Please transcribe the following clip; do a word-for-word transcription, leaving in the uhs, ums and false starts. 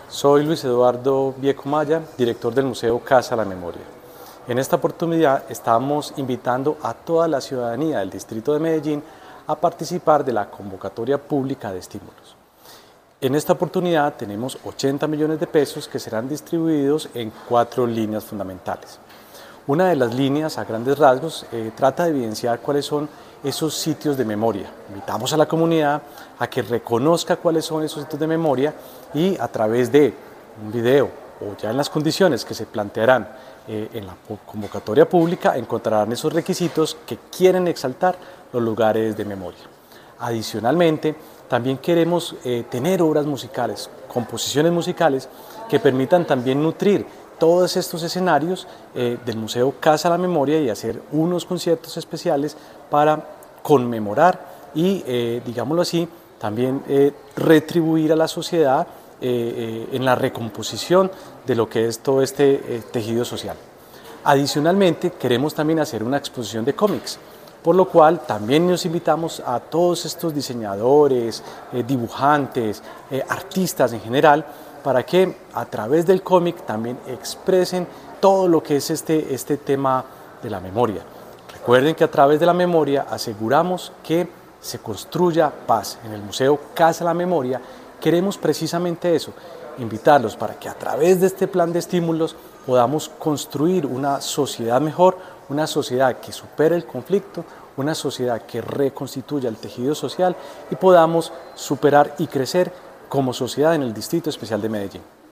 Soy Luis Eduardo Vieco Maya, director del Museo Casa la Memoria. En esta oportunidad estamos invitando a toda la ciudadanía del Distrito de Medellín a participar de la convocatoria pública de estímulos. En esta oportunidad tenemos ochenta millones de pesos que serán distribuidos en cuatro líneas fundamentales. Una de las líneas, a grandes rasgos, eh, trata de evidenciar cuáles son esos sitios de memoria. Invitamos a la comunidad a que reconozca cuáles son esos sitios de memoria y a través de un video o ya en las condiciones que se plantearán eh, en la convocatoria pública encontrarán esos requisitos que quieren exaltar los lugares de memoria. Adicionalmente, también queremos eh, tener obras musicales, composiciones musicales que permitan también nutrir todos estos escenarios eh, del Museo Casa la Memoria y hacer unos conciertos especiales para conmemorar y, eh, digámoslo así, también eh, retribuir a la sociedad eh, eh, en la recomposición de lo que es todo este eh, tejido social. Adicionalmente, queremos también hacer una exposición de cómics, por lo cual también nos invitamos a todos estos diseñadores, eh, dibujantes, eh, artistas en general, para que a través del cómic también expresen todo lo que es este, este tema de la memoria. Recuerden que a través de la memoria aseguramos que se construya paz. En el Museo Casa la Memoria queremos precisamente eso, invitarlos para que a través de este plan de estímulos podamos construir una sociedad mejor, una sociedad que supere el conflicto, una sociedad que reconstituya el tejido social y podamos superar y crecer como sociedad en el Distrito Especial de Medellín.